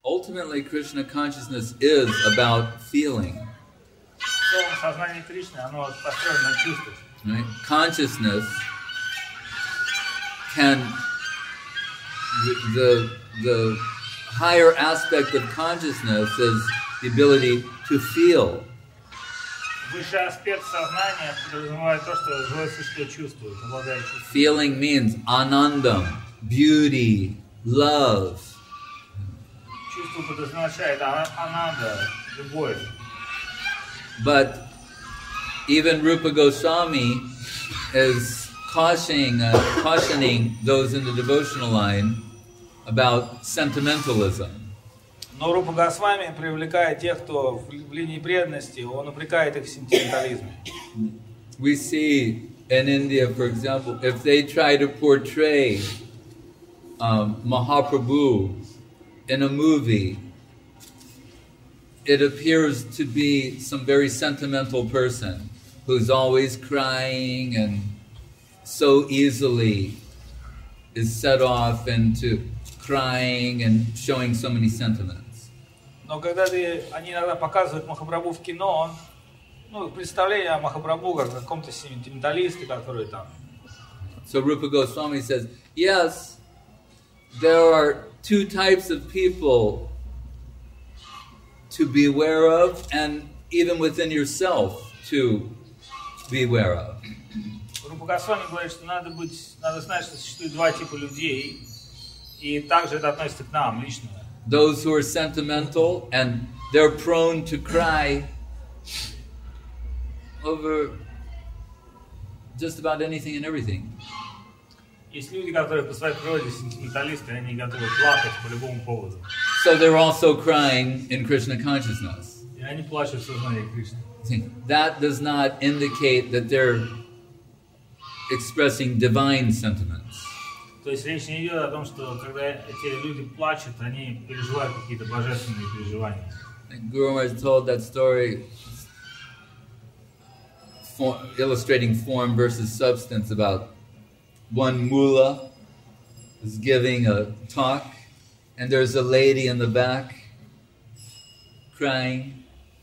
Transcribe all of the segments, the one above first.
Ultimately, Krishna consciousness is about feeling. Сознание Кришны, оно построено на чувствах. Right? Consciousness can the higher aspect of consciousness is the ability to feel. Высший аспект сознания подразумевает то, что живое существо чувствует, обладает чувством. Feeling means anandam, beauty, love. Чувство подразумевает ананда, любовь. But even Rupa Goswami is cautioning those in the devotional line about sentimentalism. Но Рупа Госвами привлекает тех, кто в линии преданности, он упрекает их в сентиментализме. We see in India, for example, if they try to portray Mahaprabhu in a movie, it appears to be some very sentimental person who's always crying and so easily is set off into crying and showing so many sentiments. Но когда они иногда показывают Махапрабху в кино, представление о Махапрабху как о каком-то сентименталисте, который там. So Rupa Goswami says, yes, there are two types of people to be aware of, and even within yourself to be aware of. Рупа Госвами говорит, что надо знать, что существует два типа людей, и также это относится к нам лично. Those who are sentimental and they're prone to cry over just about anything and everything. Есть люди, которые по своей природе сентименталисты, они готовы плакать по любому поводу. So they're also crying in Krishna consciousness. И они плачут в сознании Кришны. That does not indicate that they're expressing divine sentiments. То есть речь не идет о том, что когда эти люди плачут, они переживают какие-то божественные переживания. Guru Maharaj told that story illustrating form versus substance about one mullah is giving a talk and there's a lady in the back crying.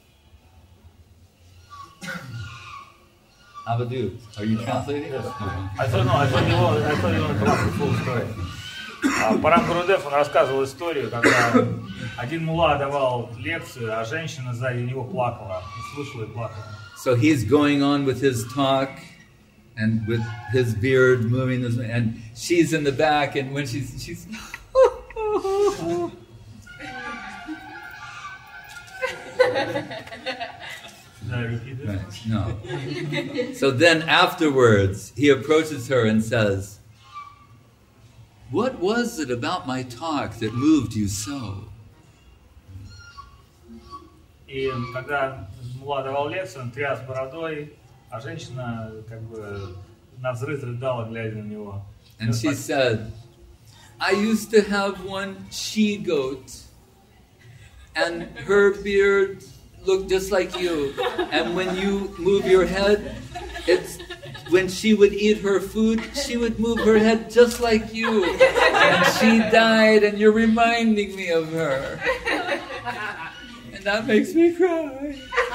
Avadu, are you translating? Yes. I thought you wanted to come up with full story. Парам Гурудев, он рассказывал историю, когда один мулла давал лекцию, а женщина сзади него плакала, слушала и плакала. So he's going on with his talk and with his beard moving this way, and she's in the back, and when she's Right, no. So then afterwards, he approaches her and says, "What was it about my talk that moved you so?" И когда мулла давал лекцию, он тряс бородой, а женщина как бы навзрыд рыдала, глядя на него. And she said, "I used to have one she-goat, and her beard looked just like you. And when you move your head, when she would eat her food, she would move her head just like you. And she died, and you're reminding me of her. And that makes me cry."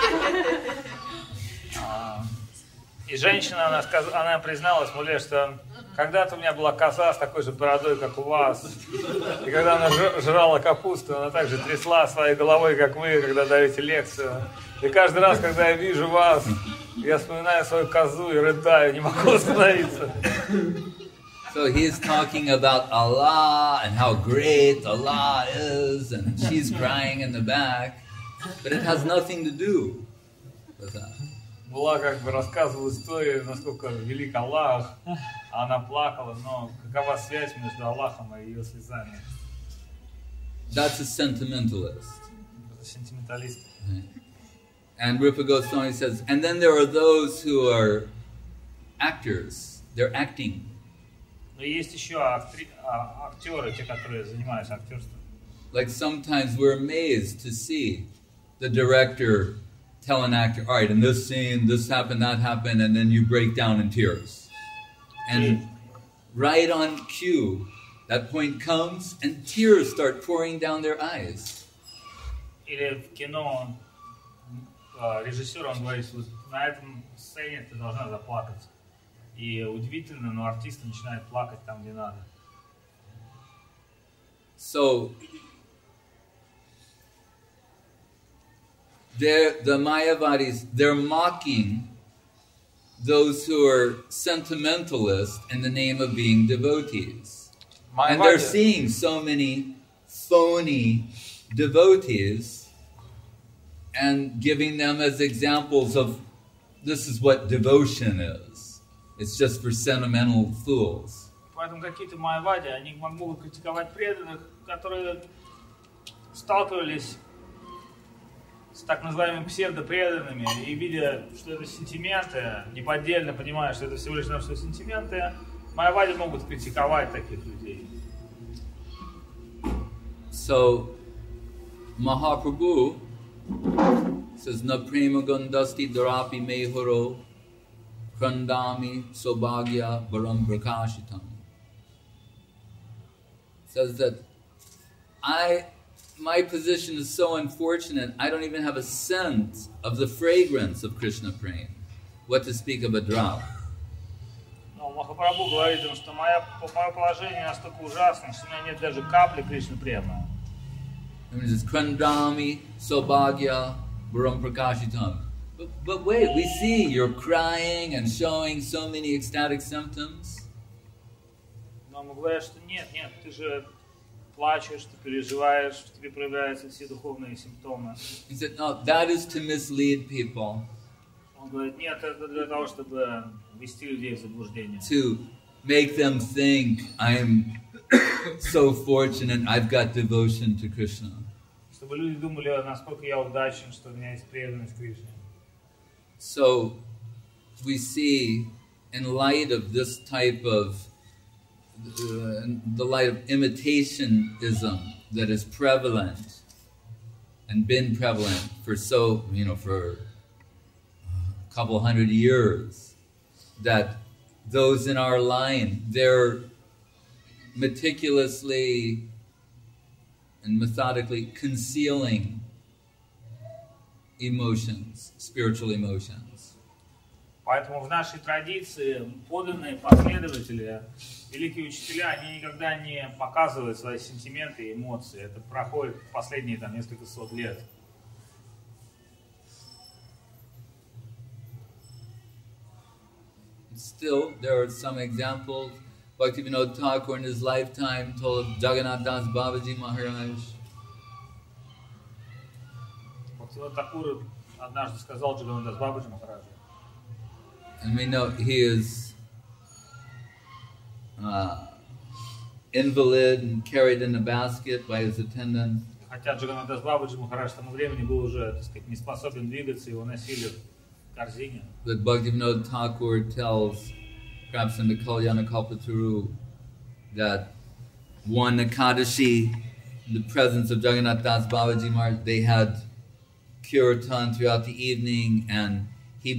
И женщина, она призналась мулле, что когда-то у меня была коза с такой же бородой, как у вас. И когда она жрала капусту, она также трясла своей головой, как вы, когда даете лекцию. И каждый раз, когда я вижу вас, я вспоминаю свою козу и рыдаю, не могу остановиться. So he's talking about Allah and how great Allah is, and she's crying in the back. But it has nothing to do with that. Мулла как бы рассказывал историю, насколько велик Аллах, а она плакала, но какова связь между Аллахом и ее слезами? That's a sentimentalist. Это сентименталист. And Rupa Goswami says, and then there are those who are actors. They're acting. Но есть еще актеры, те, которые занимаются актерством. Like sometimes we're amazed to see the director tell an actor, all right, in this scene, this happened, that happened, and then you break down in tears. And right on cue, that point comes and tears start pouring down their eyes. Или в кино режиссер, он говорит, вот на этом сцене ты должна заплакать. И удивительно, но артисты начинают плакать там, где надо. So, the Mayavadis, they're mocking those who are sentimentalists in the name of being devotees. And they're seeing so many phony devotees and giving them as examples of this is what devotion is. It's just for sentimental fools. Поэтому какие-то майявади, они могут критиковать преданных, которые сталкивались с так называемыми псевдопреданными, и видя, что это сентименты, неподдельно понимая, что это всего лишь навсего сентименты, майявади могут критиковать таких людей. So, Mahaprabhu says, Na prema gandasti darapi mehoro krandami sobhagya varam prakashitam. Says that my position is so unfortunate, I don't even have a sense of the fragrance of Krishna prema. What to speak of a drop. Но Махапрабху говорит им, что мое положение настолько ужасно, что у меня нет даже капли Кришны према. I mean, it's Krandami, Sobhagya, Varam Prakashitam. But wait, we see you're crying and showing so many ecstatic symptoms. Но ему говорят, что нет, ты же плачешь, ты переживаешь, в тебе проявляются все духовные симптомы. He said, no, that is to mislead people. Он говорит, нет, это для того, чтобы ввести людей в заблуждение. To make them think I'm so fortunate, I've got devotion to Krishna. Чтобы люди думали, насколько я удачен, что у меня есть преданность Кришне. So we see, in light of this type of the light of imitationism that is prevalent and been prevalent for for a couple hundred years, that those in our line, they're meticulously and methodically concealing emotions, spiritual emotions. Поэтому в нашей традиции подлинные последователи, великие учителя, они никогда не показывают свои сентименты и эмоции. Это проходит последние несколько сот лет. Still, there are some examples. Bhaktivinoda Thakur in his lifetime told Jagannath Das Babaji Maharaj. Бхактивинода Тхакур однажды сказал Джаганнатха Дас Бабаджи Махараджу. And we know he is invalid and carried in a basket by his attendant. Хотя Джаганнатха Дас Бабаджи Махарадж к тому времени был уже, так сказать, не способен двигаться, его носили в корзине. But Bhaktivinoda Thakur tells, perhaps in the Kalyana Kalpataru, that one Ekadashi, in the presence of Jagannath Das Babaji Maharaj, they had kirtan throughout the evening, and he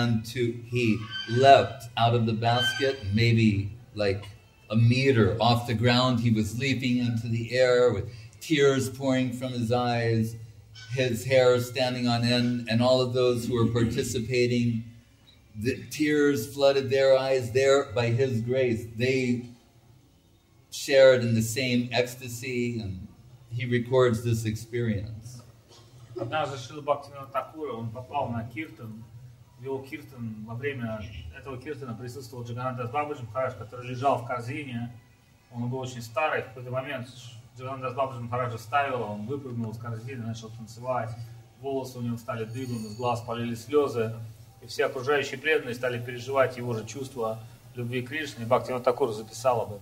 leapt out of the basket, maybe like a meter off the ground. He was leaping into the air with tears pouring from his eyes, his hair standing on end, and all of those who were participating, the tears flooded their eyes there by his grace. They shared in the same ecstasy, and he records this experience. Однажды Шрила Бхактивинода Тхакура, он попал на киртан, вел киртан, во время этого киртана присутствовал Джаганнатха Дас Бабаджи Махарадж, который лежал в корзине, он был очень старый, в какой-то момент Джаганнатха Дас Бабаджи Махараджа вставил, он выпрыгнул из корзины, начал танцевать, волосы у него стали дыбом, из глаз полились слезы, и все окружающие преданные стали переживать его же чувства любви к Кришне, и Бхактивинода Тхакур записал об этом.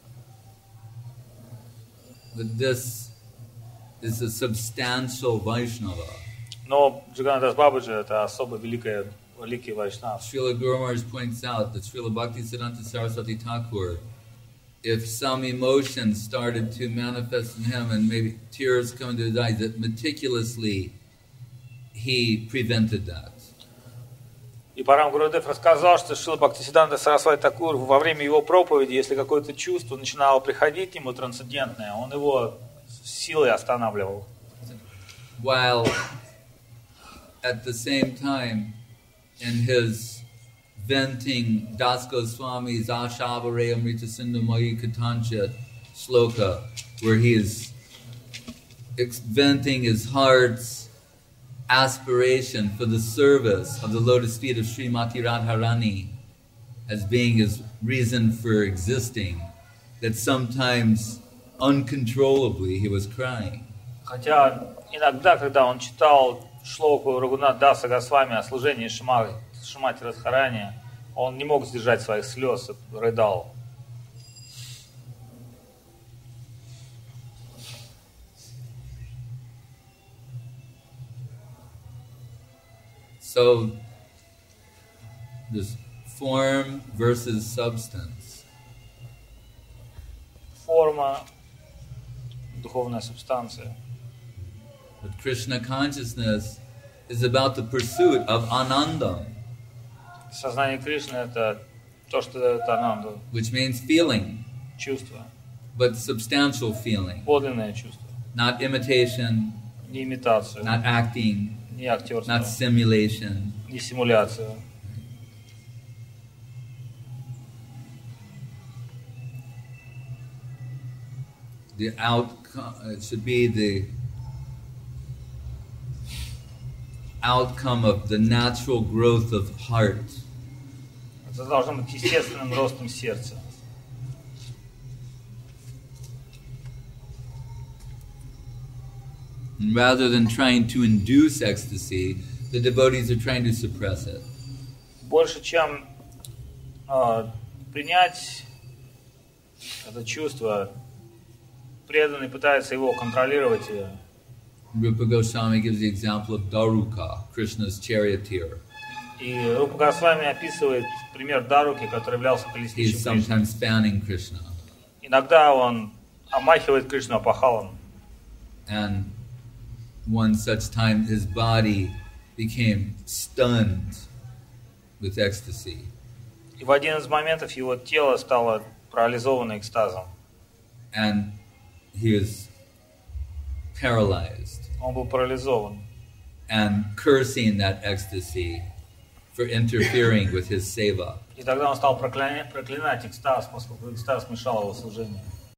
But this is a substantial Vaishnava. Но Джаганнатха Дас Бабаджи это особо великий вайшнав. Srila Guru Maharaj points out that Srila Bhaktisiddhanta Saraswati Thakur, if some emotion started to manifest in him and maybe tears come to his eyes, that meticulously he prevented that. И Парам Гурудев рассказал, что Шрила Бхактисиданта Сарасвати Такур во время его проповеди, если какое-то чувство начинало приходить ему трансцендентное, он его силой останавливал. While at the same time, in his venting Das Goswami's Ashavare Amrita Sindhumayi Katancha sloka, where he is venting his heart's aspiration for the service of the lotus feet of Srimati Radharani as being his reason for existing, that sometimes uncontrollably he was crying. Хотя иногда, когда он читал шлоку Рагунат Даса Госвами о служении Шримати Радхарани, он не мог сдержать своих слез и рыдал. So, this form versus substance. Форма, духовная субстанция. But Krishna consciousness is about the pursuit of anandam, Сознание Кришны — это то, что дает ананду, which means feeling, чувство, but substantial feeling, подлинное чувство, not imitation, не имитацию, not acting, не актерство, not simulation. не симуляцию. The outcome, it should be the outcome of the natural growth of heart. Это должно быть естественным ростом сердца. And rather than trying to induce ecstasy, the devotees are trying to suppress it. Больше, чем принять это чувство, преданный пытается его контролировать. Rupa Goswami gives the example of Daruka, Krishna's charioteer. И Рупа Госвами описывает пример Даруки, который являлся He is колесничем Кришны. sometimes fanning Krishna. Иногда он омахивает Кришну опахалом. And one such time his body became stunned with ecstasy. И в один из моментов его тело стало парализовано экстазом. And he was paralyzed Он был парализован. and cursing that ecstasy for interfering with his seva. И тогда он стал проклинать экстаз, поскольку экстаз мешал его служению.